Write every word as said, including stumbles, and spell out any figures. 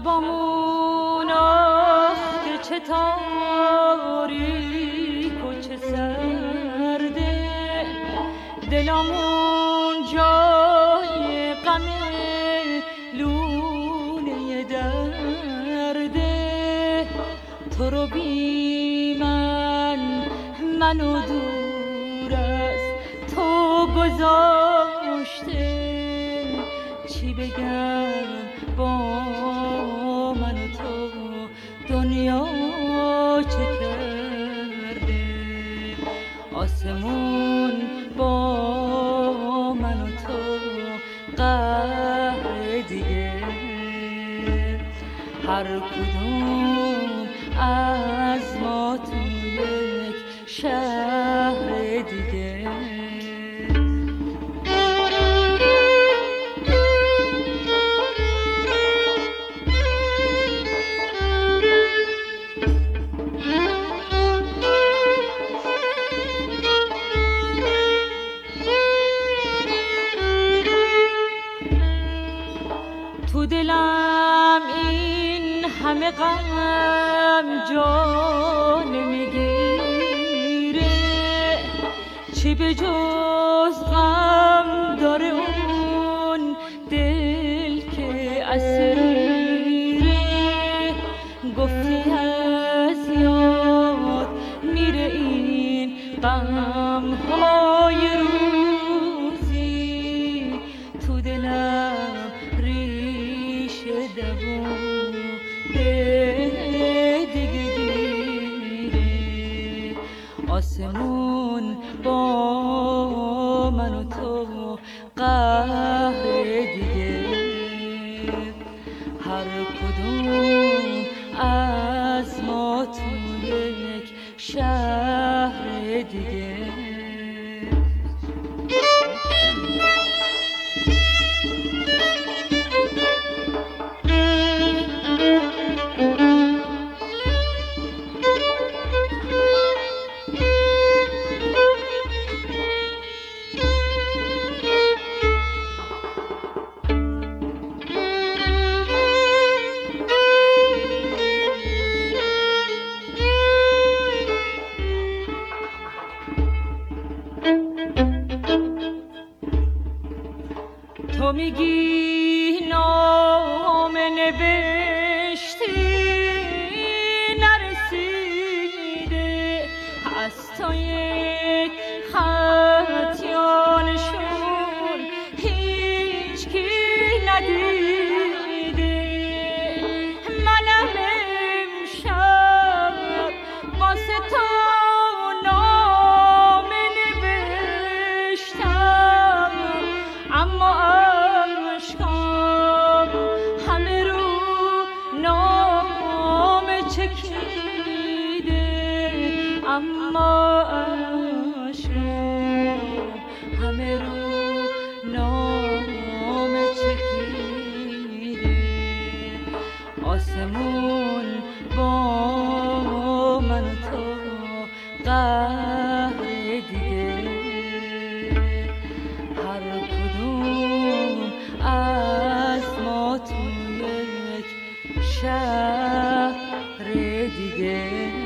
شبامون آخ که چه تاریک و چه سرده، دلمون جای غم لونه درده. تو رو بی من منو دور از تو گذاشته، چی بگم با من و تو دنیا چه کرده. آسمون با من و تو قهر دیگه، هر کدوم از ما تو یک شهر دیگه. تو دلم این همه غم جا نمیگیره، چی به جز غم داره اون دل که اسیره. گفتی از یاد میره این غم های روزی، تو دلم آسمون با من و تو قهر دیگه، هر کدوم از ما تو یک شهر دیگه. تو میگی نامه نوشتی نرسیده، از تو یک خط یا نشون هیچ کی ندیده. منم امشب واسه تو نامه نوشتم، اما همه رو نامه چکیده، اما عشقم همه رو نامه چکیده. آسمون با من و تو قهر دیگه، هر کدوم از ما تو یک شهر دیگه.